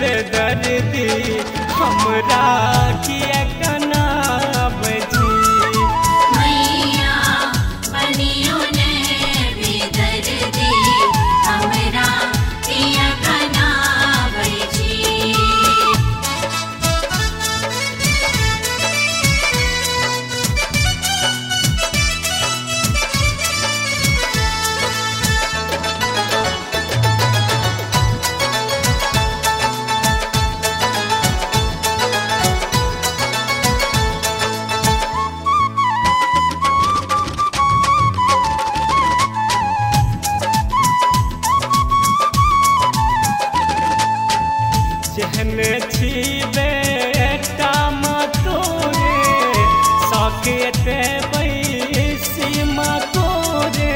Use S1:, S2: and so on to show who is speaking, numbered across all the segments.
S1: बेदर्दी हमरा किया कना बजी
S2: मैया बनियो ने बेदर्दी हमरा किया कना बजी
S1: जहने छी बेटा तोरे सकेते बैसी तोरे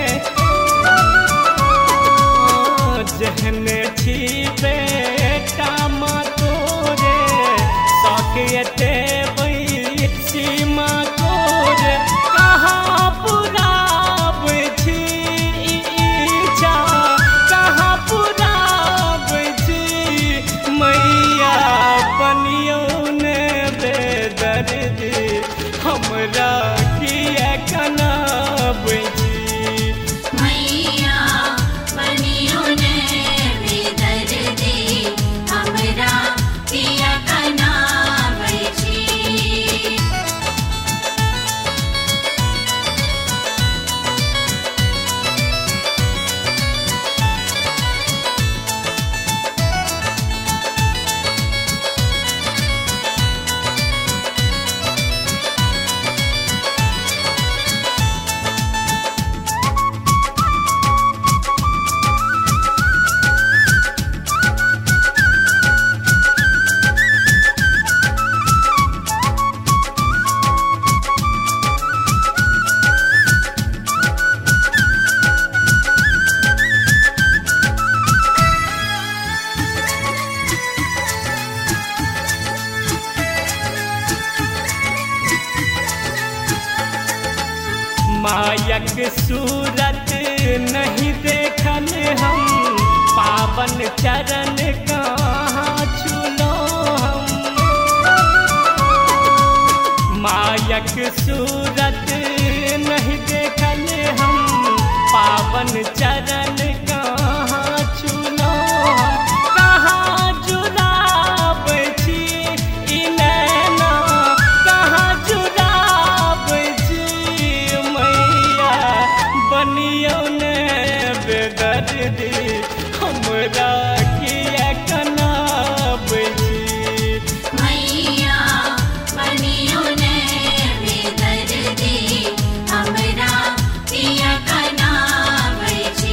S1: जहने छी बेटा तोरे सकेते बैसी तोरे कहाँ पुराब छी इच्छा कहाँ पुराब छी मैया बनियो ने बेदर्दी हमरा किया कना बजी
S2: मैया बनियो ने बेदर्दी हमरा किया कना बजी
S1: मायक सूरत नहीं देखल हम पावन चरण कहाँ छुलो हम मायक सूरत नहीं देखल हम पावन चरण कहाँ छुलो हम कहाँ जुड़ाब छी ई नैना कहाँ जुड़ाब छी मैया बनियो ने बेदर्दी हमरा किया कना बजी
S2: मैया बनियो ने बेदर्दी हमरा किया कना बजी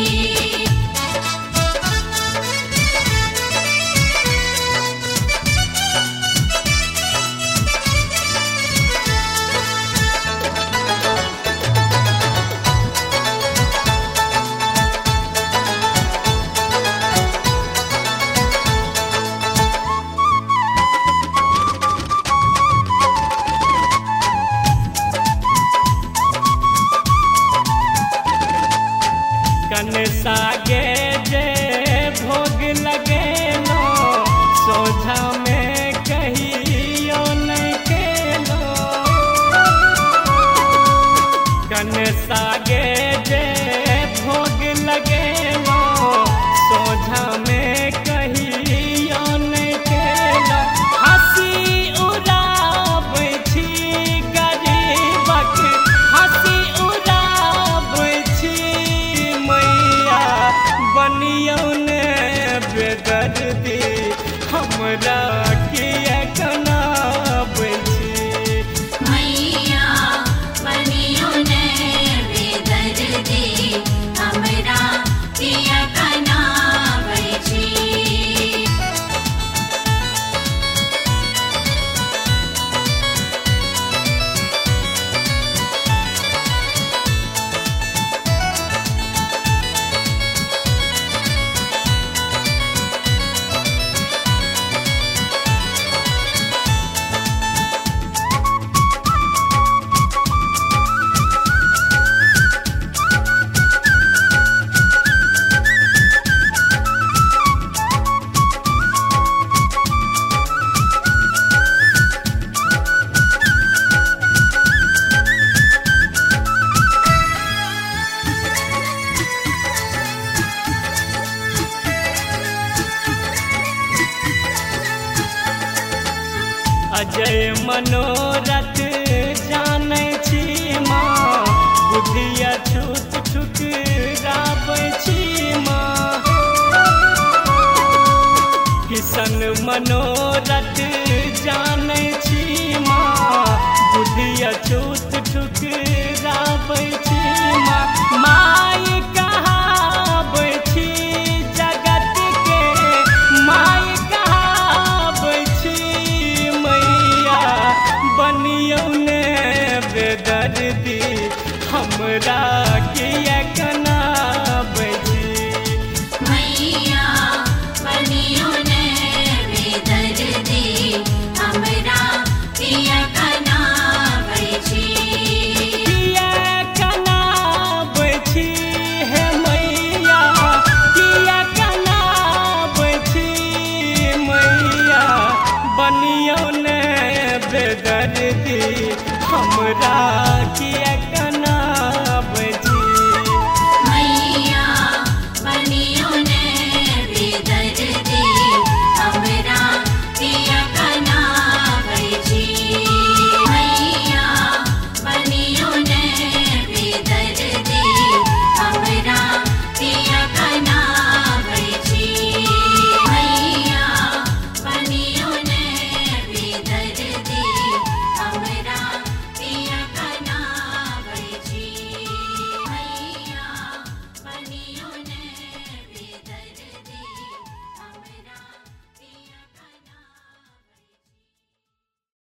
S1: कनसागे जे भोग लगेलो सोझा में कहियो नहीं केलो कनसागे जे भोग लगेलो सोझा में कहियो नहीं केलो हंसी उड़ाब छी गरीबक हंसी उड़ाब छी मैया बनियो ने बेदर्दी हमरा किया कना बजी
S2: मैया बनियो ने बेदर्दी हमरा किया कना बजी
S1: मनोरथ जानै छी माँ बुद्धिया छूत ठुकराबै छी माँ किसन मनोरथ जानै छी माँ बुद्धिया छूत ठुकराबै छी माँ माय कहाबै छी जगत के माय कहाबै छी मैया बनियौ ने बेदर्दी हमरा किया कनाबै छी
S2: मैया बनियो ने बेदर्दी हमरा किया कनाबै छी
S1: किया कनाबै छी हे मैया किया कनाबै छी मैया बनियौ ने बेदर्दी हमरा किया